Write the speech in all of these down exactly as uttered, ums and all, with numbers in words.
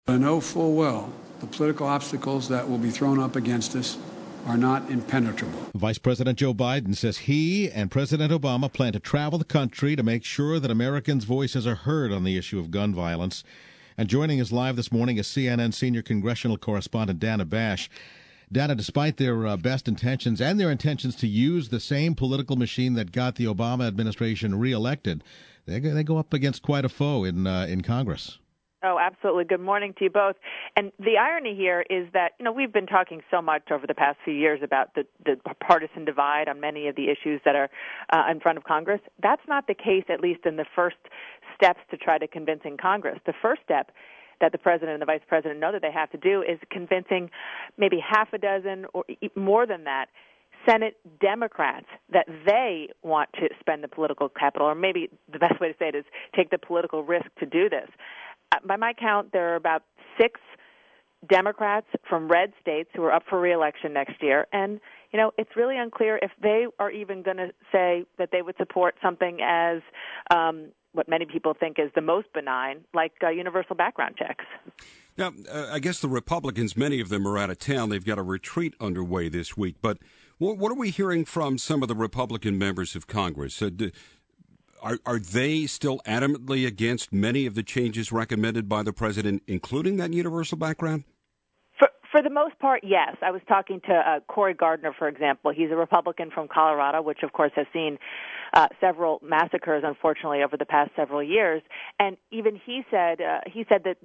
I know full well the political obstacles that will be thrown up against us are not impenetrable. Vice President Joe Biden says he and President Obama plan to travel the country to make sure that Americans' voices are heard on the issue of gun violence. And joining us live this morning is C N N senior congressional correspondent Dana Bash. Dana, despite their uh, best intentions and their intentions to use the same political machine that got the Obama administration reelected, they, they go up against quite a foe in uh, in Congress. Oh, absolutely. Good morning to you both. And the irony here is that, you know, we've been talking so much over the past few years about the, the partisan divide on many of the issues that are uh, in front of Congress. That's not the case, at least in the first steps to try to convincing Congress. The first step that the president and the vice president know that they have to do is convincing maybe half a dozen or more than that Senate Democrats that they want to spend the political capital, or maybe the best way to say it is take the political risk to do this. By my count, there are about six Democrats from red states who are up for re-election next year. And, you know, it's really unclear if they are even going to say that they would support something as um, what many people think is the most benign, like uh, universal background checks. Now, uh, I guess the Republicans, many of them are out of town. They've got a retreat underway this week. But what, what are we hearing from some of the Republican members of Congress? Uh, do, Are, are they still adamantly against many of the changes recommended by the president, including that universal background? For, for the most part, yes. I was talking to uh, Cory Gardner, for example. He's a Republican from Colorado, which, of course, has seen uh, several massacres, unfortunately, over the past several years. And even he said uh, he said that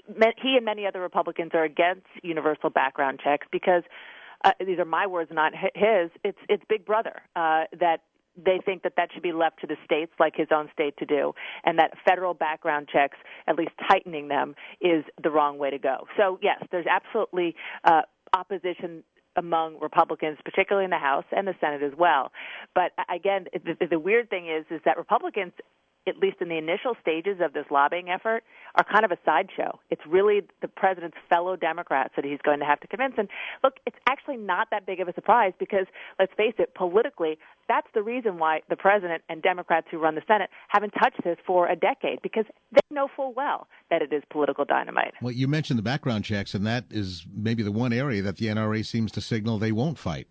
he and many other Republicans are against universal background checks because uh, these are my words, not his. It's it's Big Brother uh, that. They think that that should be left to the states, like his own state, to do, and that federal background checks, at least tightening them, is the wrong way to go. So, yes, there's absolutely uh, opposition among Republicans, particularly in the House and the Senate as well. But, again, the, the weird thing is, is that Republicans, at least in the initial stages of this lobbying effort, are kind of a sideshow. It's really the president's fellow Democrats that he's going to have to convince. And look, it's actually not that big of a surprise because, let's face it, politically, that's the reason why the president and Democrats who run the Senate haven't touched this for a decade, because they know full well that it is political dynamite. Well, you mentioned the background checks, and that is maybe the one area that the N R A seems to signal they won't fight.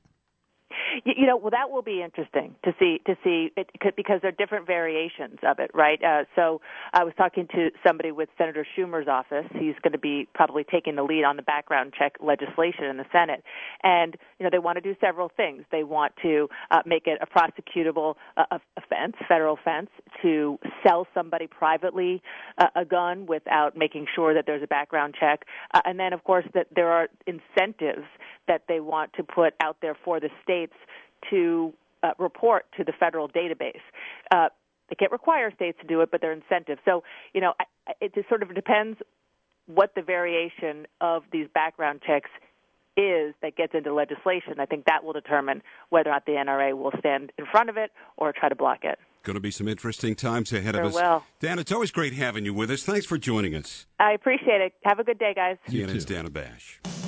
You know, well, that will be interesting to see, to see it, because there are different variations of it, right? Uh, so I was talking to somebody with Senator Schumer's office. He's going to be probably taking the lead on the background check legislation in the Senate. And, you know, they want to do several things. They want to uh, make it a prosecutable uh, offense, federal offense, to sell somebody privately uh, a gun without making sure that there's a background check. Uh, and then, of course, that there are incentives that they want to put out there for the states to uh, report to the federal database. Uh, they can't require states to do it, but they're incentives. So, you know, it just sort of depends what the variation of these background checks is that gets into legislation. I think that will determine whether or not the N R A will stand in front of it or try to block it. Going to be some interesting times ahead sure of us. Will. Dan, it's always great having you with us. Thanks for joining us. I appreciate it. Have a good day, guys. C N N's Dana Bash.